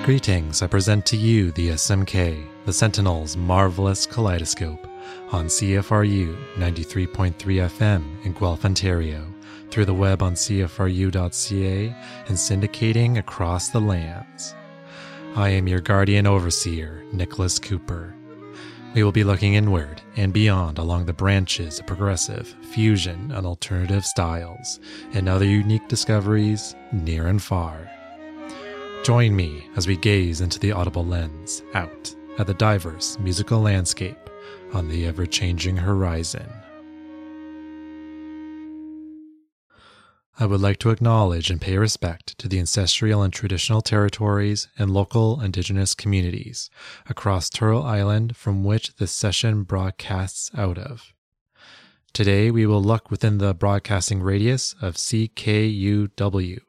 Greetings, I present to you the SMK, the Sentinel's marvelous kaleidoscope, on CFRU 93.3 FM in Guelph, Ontario, through the web on cfru.ca, and syndicating across the lands. I am your guardian overseer, Nicholas Cooper. We will be looking inward and beyond along the branches of progressive, fusion, and alternative styles, and other unique discoveries near and far. Join me as we gaze into the audible lens out at the diverse musical landscape on the ever-changing horizon. I would like to acknowledge and pay respect to the ancestral and traditional territories and local Indigenous communities across Turtle Island from which this session broadcasts out of. Today we will look within the broadcasting radius of CKUW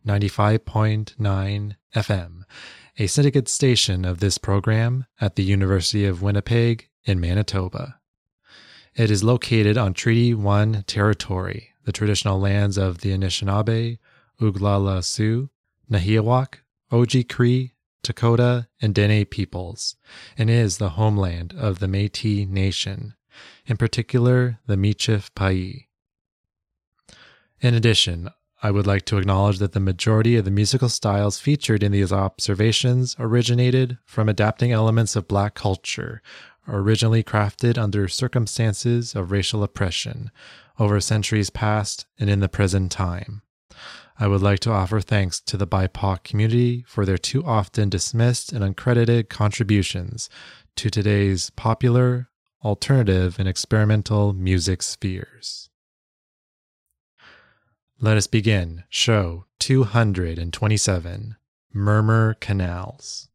95.9 FM, a syndicate station of this program at the University of Winnipeg in Manitoba. It is located on Treaty 1 territory, the traditional lands of the Anishinaabe, Oglala Sioux, Nahiawak, Oji-Cree, Dakota, and Dene peoples, and is the homeland of the Métis Nation, in particular the Michif Pai. In addition, I would like to acknowledge that the majority of the musical styles featured in these observations originated from adapting elements of Black culture, originally crafted under circumstances of racial oppression, over centuries past and in the present time. I would like to offer thanks to the BIPOC community for their too often dismissed and uncredited contributions to today's popular, alternative, and experimental music spheres. Let us begin show 227, Murmur Canals.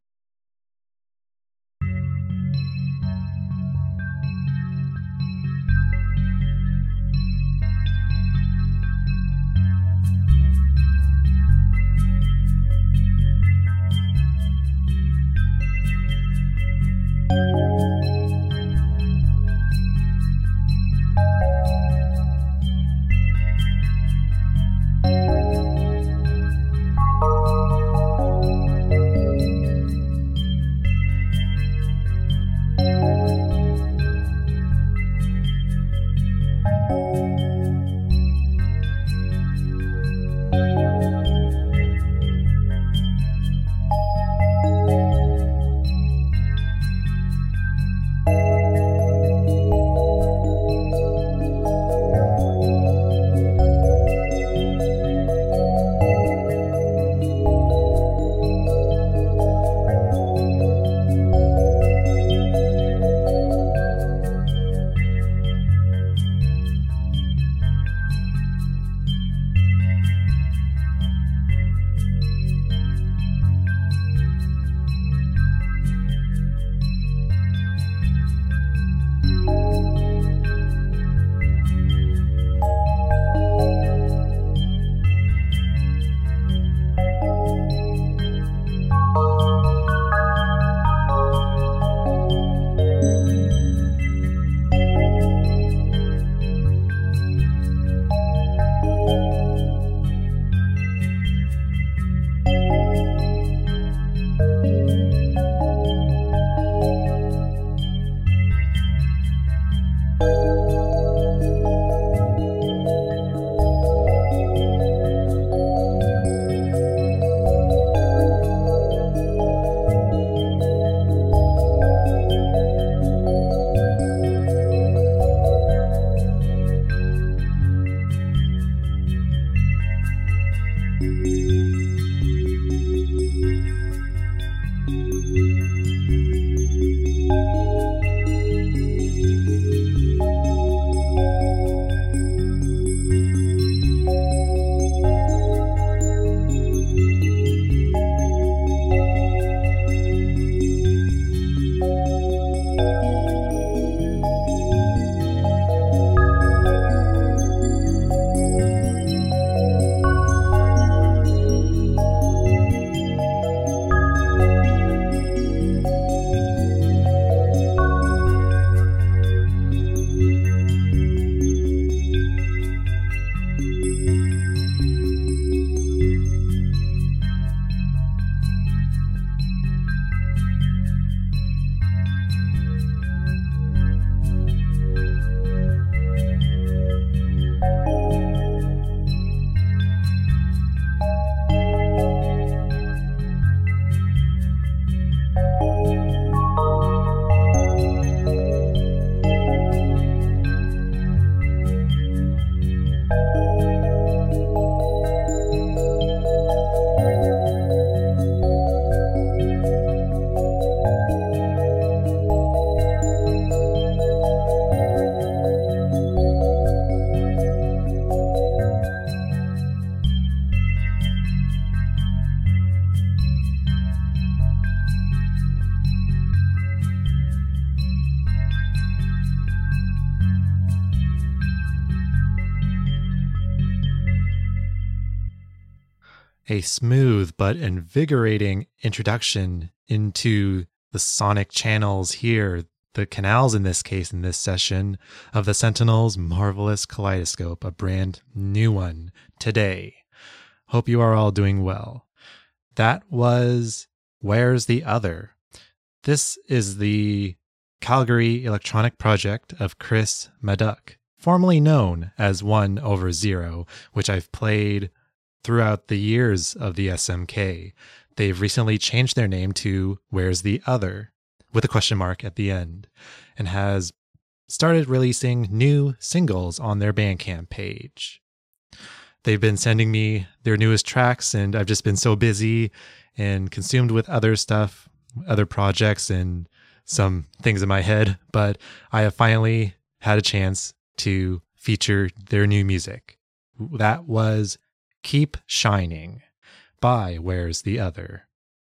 a smooth but invigorating introduction into the sonic channels here, the canals in this case, in this session of the Sentinel's Marvelous Kaleidoscope, a brand new one today. Hope you are all doing well. That was Where's the Other? This is the Calgary electronic project of Chris Maduk, formerly known as 1/0, which I've played throughout the years of the SMK. They've recently changed their name to Where's the Other, with a question mark at the end, and has started releasing new singles on their Bandcamp page. They've been sending me their newest tracks, and I've just been so busy and consumed with other stuff, other projects, and some things in my head, but I have finally had a chance to feature their new music. That was Keep Shining by Where's the Other.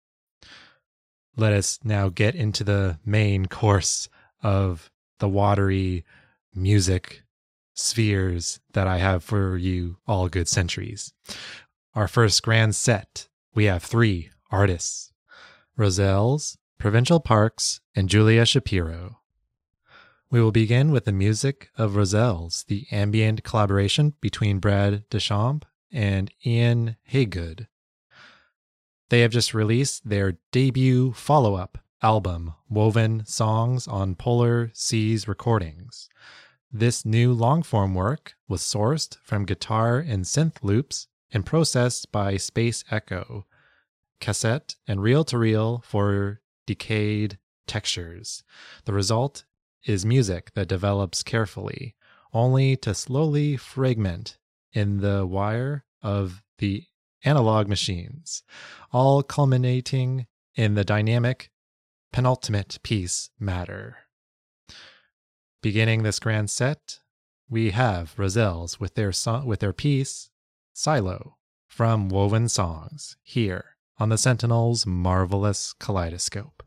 Let us now get into the main course of the watery music spheres that I have for you all good centuries. Our first grand set, we have 3 artists: Roselle's, Provincial Parks, and Julia Shapiro. We will begin with the music of Roselle's, the ambient collaboration between Brad Deschamps and Ian Haygood. They have just released their debut follow-up album, Woven Songs, on Polar Seas Recordings. This new long-form work was sourced from guitar and synth loops and processed by Space Echo, cassette and reel-to-reel for decayed textures. The result is music that develops carefully, only to slowly fragment in the wire of the analog machines, all culminating in the dynamic penultimate piece, Matter. Beginning this grand set, we have Roselle's with their piece, Silo, from Woven Songs, here on the Sentinel's Marvelous Kaleidoscope.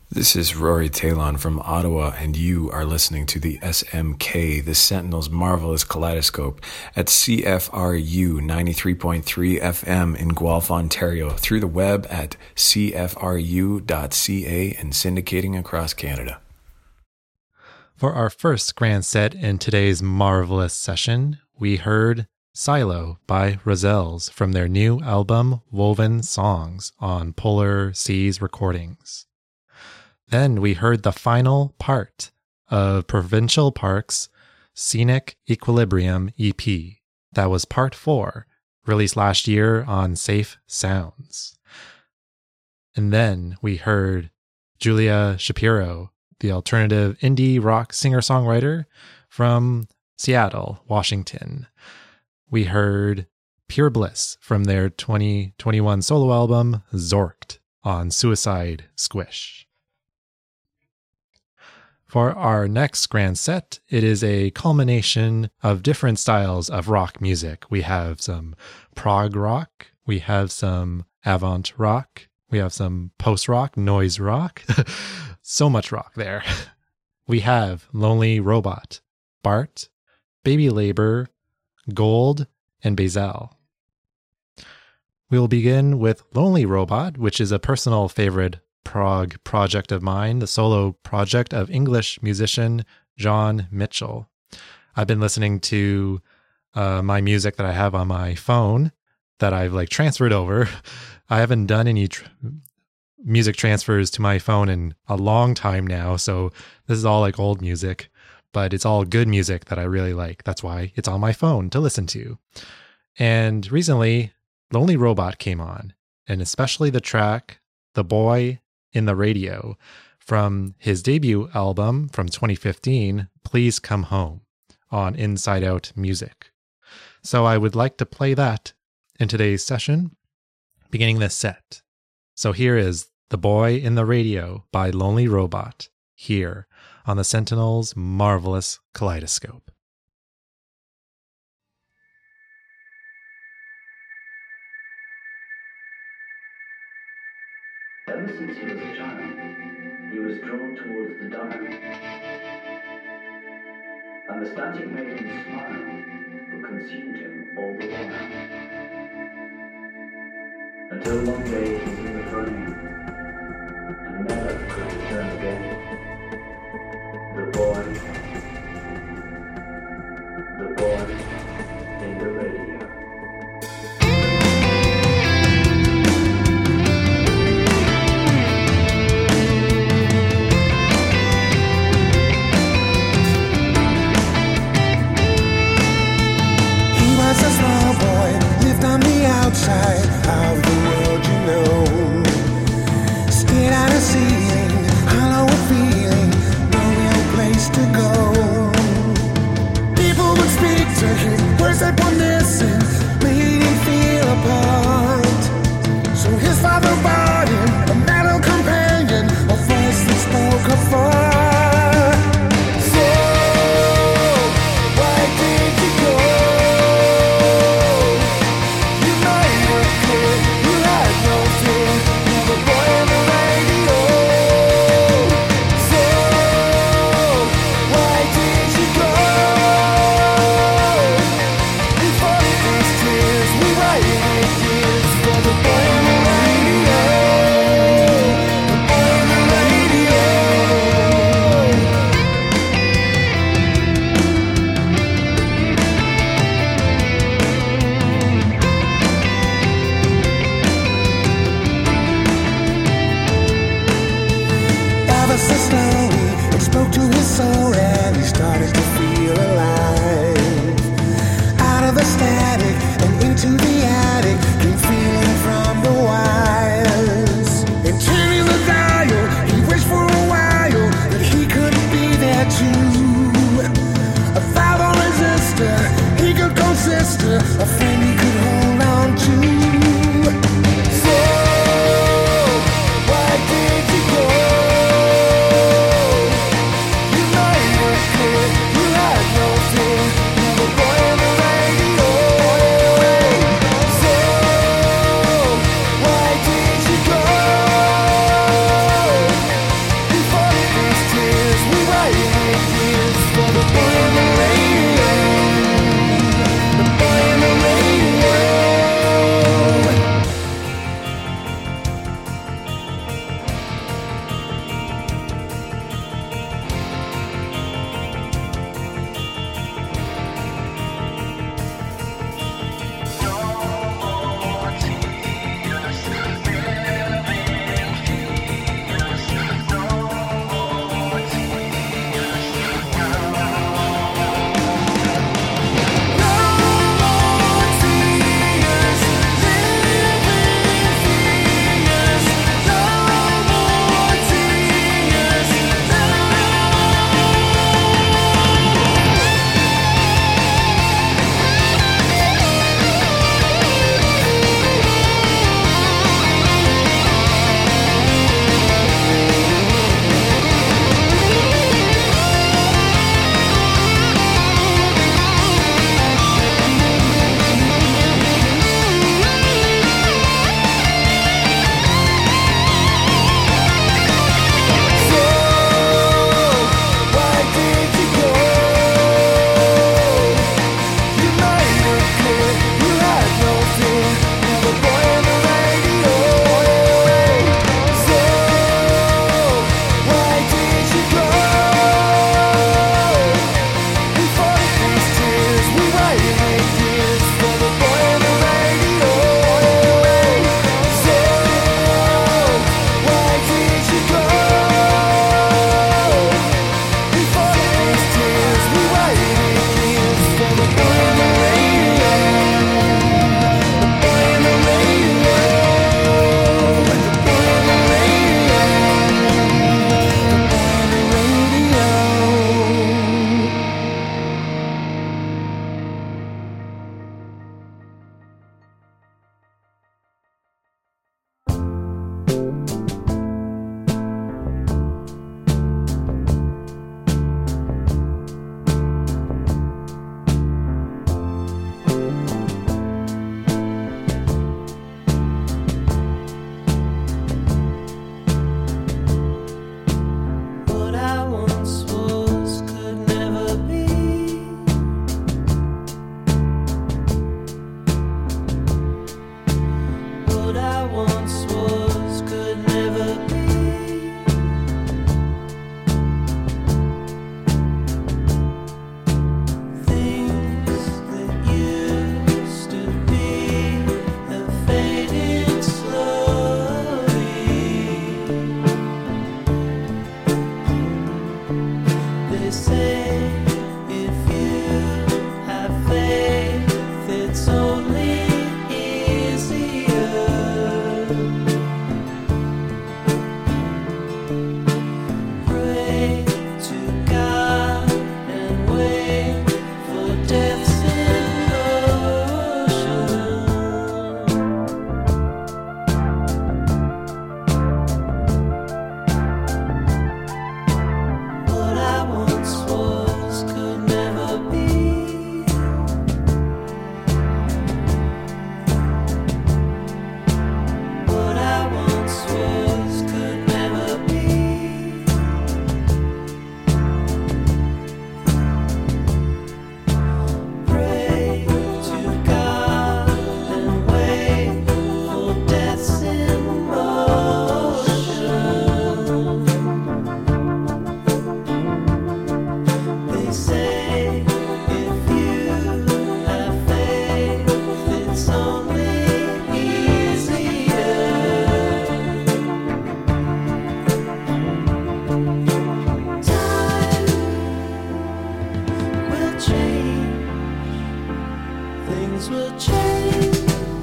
This is Rory Talon from Ottawa, and you are listening to the SMK, the Sentinel's Marvelous Kaleidoscope, at CFRU 93.3 FM in Guelph, Ontario, through the web at cfru.ca and syndicating across Canada. For our first grand set in today's marvelous session, we heard Silo by Rozelles from their new album Woven Songs on Polar Seas Recordings. Then we heard the final part of Provincial Park's Scenic Equilibrium EP. That was part 4, released last year on Safe Sounds. And then we heard Julia Shapiro, the alternative indie rock singer-songwriter from Seattle, Washington. We heard Pure Bliss from their 2021 solo album Zorked on Suicide Squish. For our next grand set, it is a culmination of different styles of rock music. We have some prog rock, we have some avant rock, we have some post-rock, noise rock. So much rock there. We have Lonely Robot, Bart, Baby Labor, Gold, and Bazel. We will begin with Lonely Robot, which is a personal favorite prog project of mine, the solo project of English musician John Mitchell. I've been listening to my music that I have on my phone that I've transferred over. I haven't done any music transfers to my phone in a long time now, so this is all old music, but it's all good music that I really like. That's why it's on my phone to listen to. And recently, Lonely Robot came on, and especially the track The Boy in the Radio from his debut album from 2015, Please Come Home, on Inside Out Music. So I would like to play that in today's session, beginning this set. So here is The Boy in the Radio by Lonely Robot, here on the Sentinel's Marvelous Kaleidoscope. Ever since he was a child, he was drawn towards the dark. And the static made him smile, but consumed him all the while. Until one day he was in the frame, and never could return again. The boy in the radio. A small boy lived on the outside of the world, you know. Scared out of seeing, hollow of feeling, no real place to go. People would speak to him, words that were missing, made him feel apart. So his father bought him a metal companion, a voice that spoke afar. A friend he could hold on to. So, why did you go? You made it clear you had no fear. You were born in the radio. So, why did you go? things will change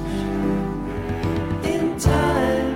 in time.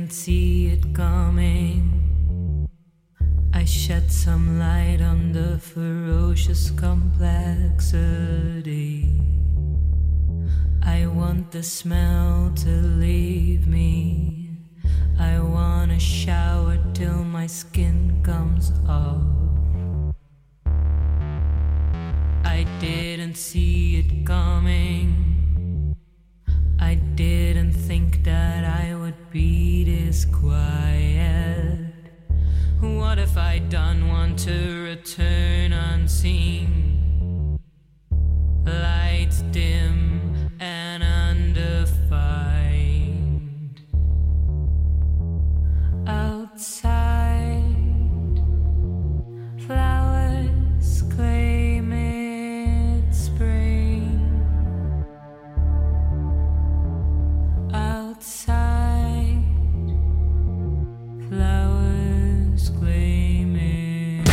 didn't see it coming. I shed some light on the ferocious complexity. I want the smell to leave me. I wanna shower till my skin comes off. I didn't see it coming. I didn't think that I would be this quiet. What if I don't want to return unseen? Lights dim and undefined. Outside, flowers claim it's spring. Outside, flowers claim it's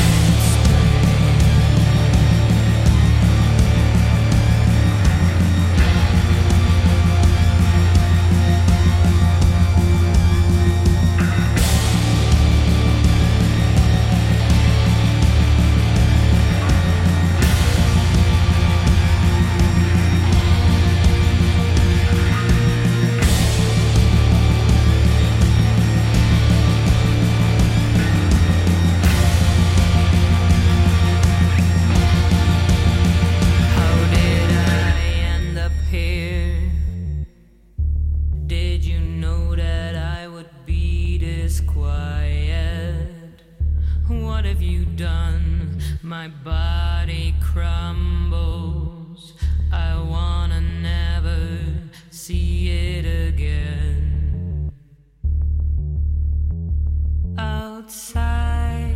my body crumbles. I wanna never see it again. Outside,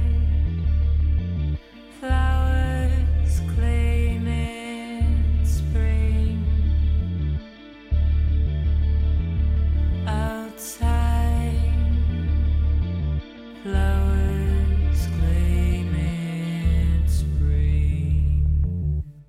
flowers claim it's spring. Outside, flowers claim it's spring.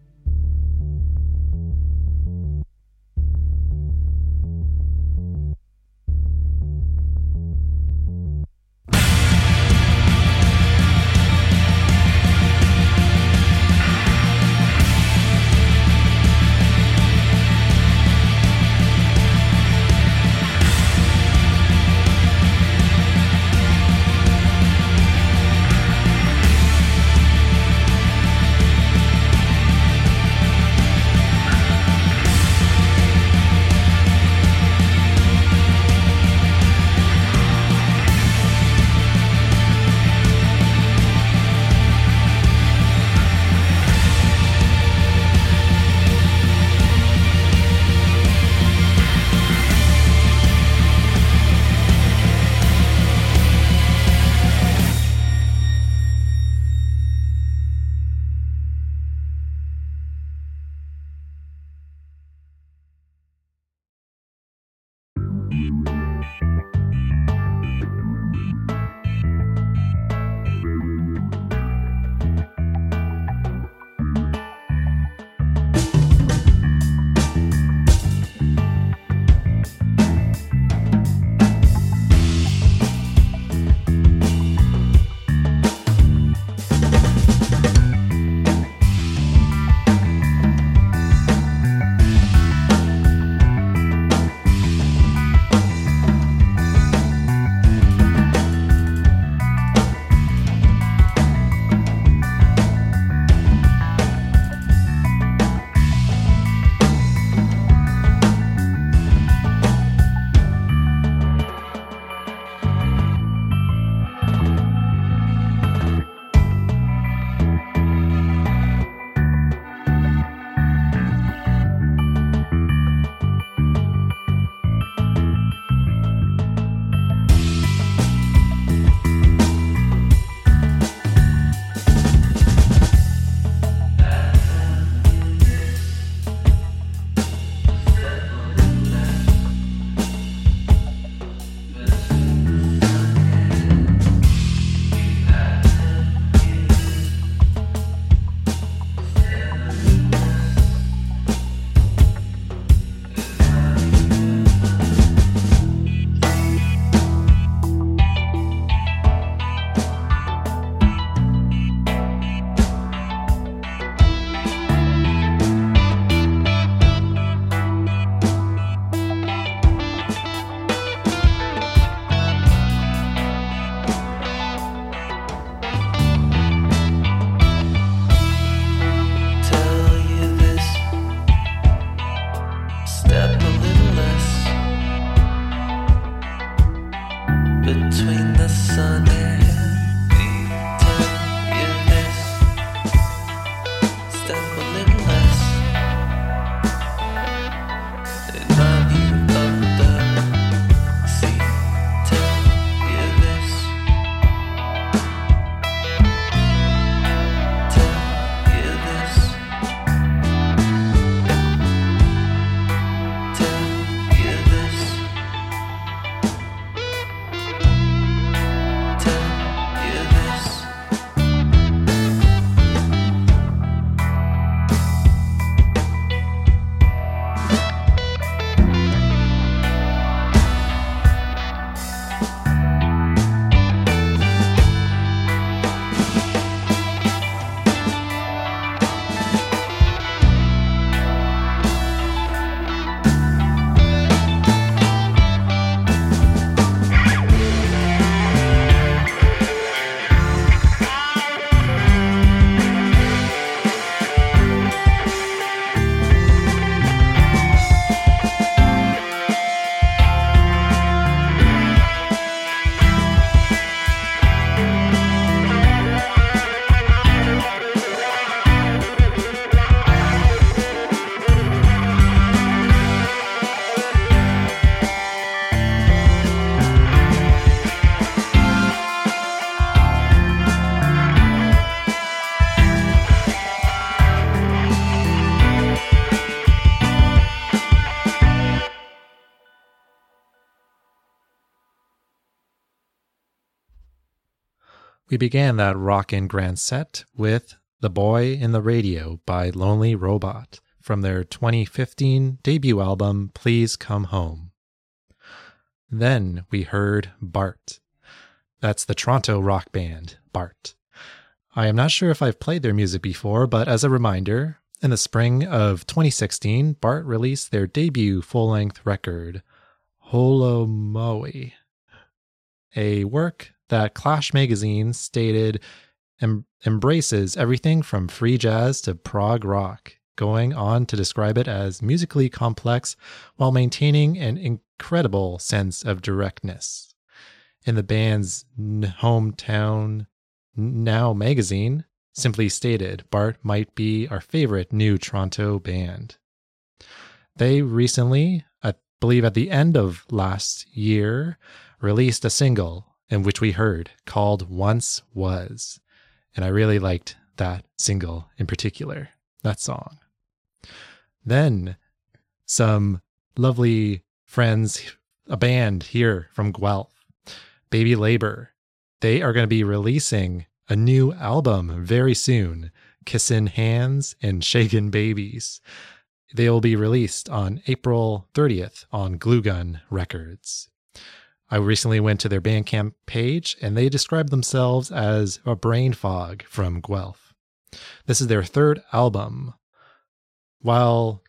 We began that rockin' grand set with The Boy in the Radio by Lonely Robot from their 2015 debut album, Please Come Home. Then we heard Bart. That's the Toronto rock band, Bart. I am not sure if I've played their music before, but as a reminder, in the spring of 2016, Bart released their debut full-length record, Holomoe, a work that Clash magazine stated embraces everything from free jazz to prog rock, going on to describe it as musically complex while maintaining an incredible sense of directness. In the band's hometown Now magazine, simply stated, Bart might be our favorite new Toronto band. They recently, I believe at the end of last year, released a single in which we heard called Once Was. And I really liked that single in particular, that song. Then some lovely friends, a band here from Guelph, Baby Labor. They are going to be releasing a new album very soon, Kissin' Hands and Shakin' Babies. They will be released on April 30th on Glue Gun Records. I recently went to their Bandcamp page and they describe themselves as a brain fog from Guelph. This is their third album. While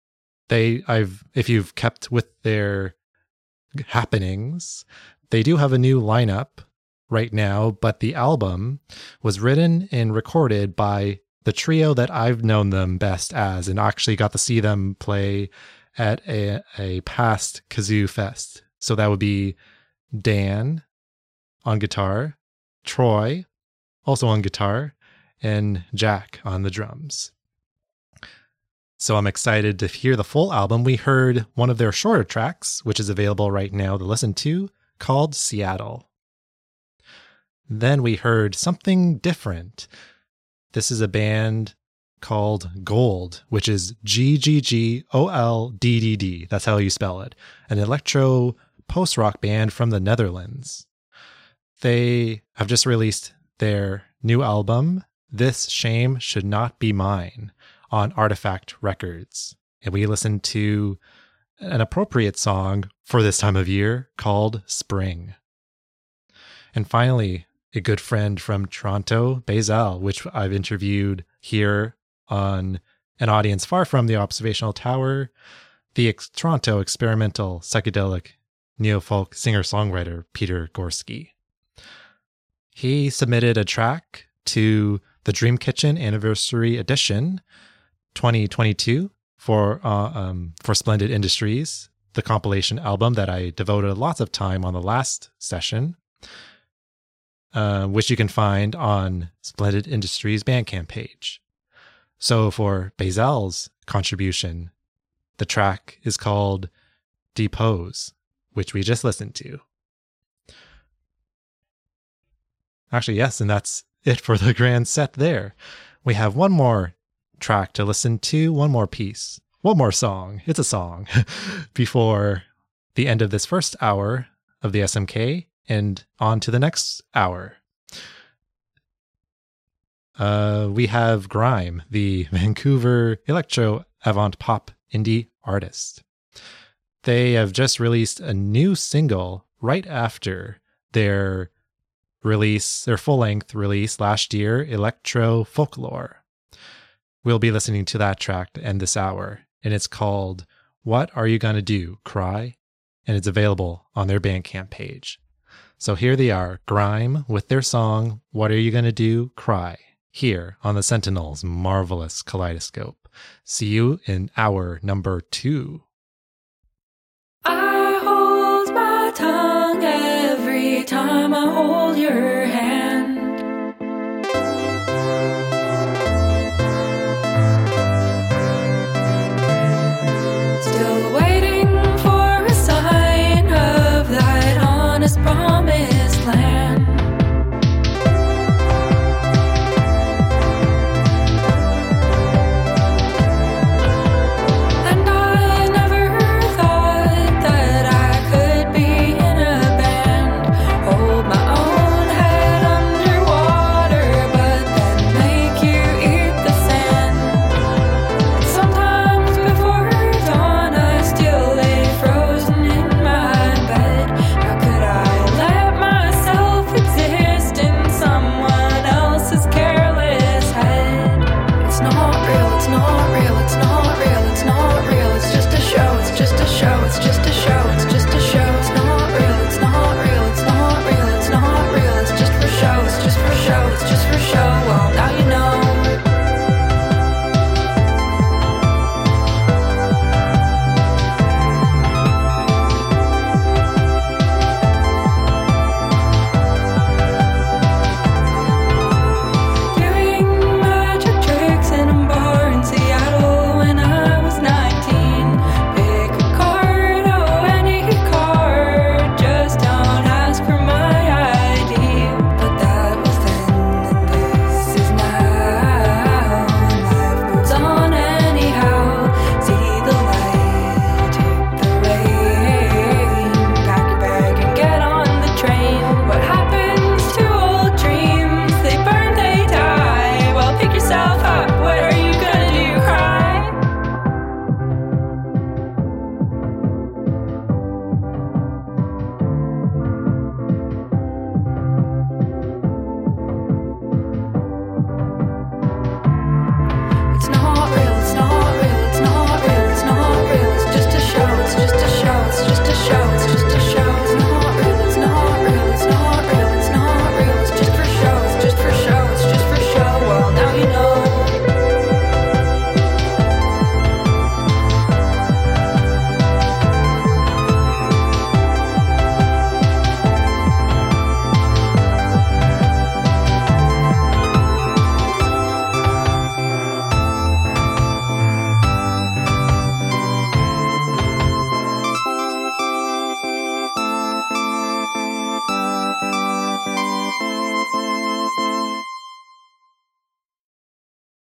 if you've kept with their happenings, they do have a new lineup right now, but the album was written and recorded by the trio that I've known them best as, and actually got to see them play at a past Kazoo Fest. So that would be Dan on guitar, Troy also on guitar, and Jack on the drums. So I'm excited to hear the full album. We heard one of their shorter tracks, which is available right now to listen to, called Seattle. Then we heard something different. This is a band called Gold, which is GGGOLDDD. That's how you spell it. An electro post-rock band from the Netherlands. They have just released their new album, This Shame Should Not Be Mine, on Artifact Records. And we listened to an appropriate song for this time of year called Spring. And finally, a good friend from Toronto, Bazel, which I've interviewed here on an audience far from the Observational Tower, the Toronto experimental psychedelic neo-folk singer-songwriter Peter Gorski. He submitted a track to the Dream Kitchen Anniversary Edition 2022 for Splendid Industries, the compilation album that I devoted lots of time on the last session, which you can find on Splendid Industries Bandcamp page. So for Bazel's contribution, the track is called Depose, which we just listened to. Actually, yes, and that's it for the grand set there. We have one more track to listen to, one more piece, one more song. It's a song before the end of this first hour of the SMK and on to the next hour. We have Grime, the Vancouver electro avant pop indie artist. They have just released a new single right after their full-length release last year, Electro Folklore. We'll be listening to that track to end this hour, and it's called What Are You Gonna Do, Cry? And it's available on their Bandcamp page. So here they are, Grime, with their song, What Are You Gonna Do, Cry? Here on the Sentinel's Marvelous Kaleidoscope. See you in hour number 2.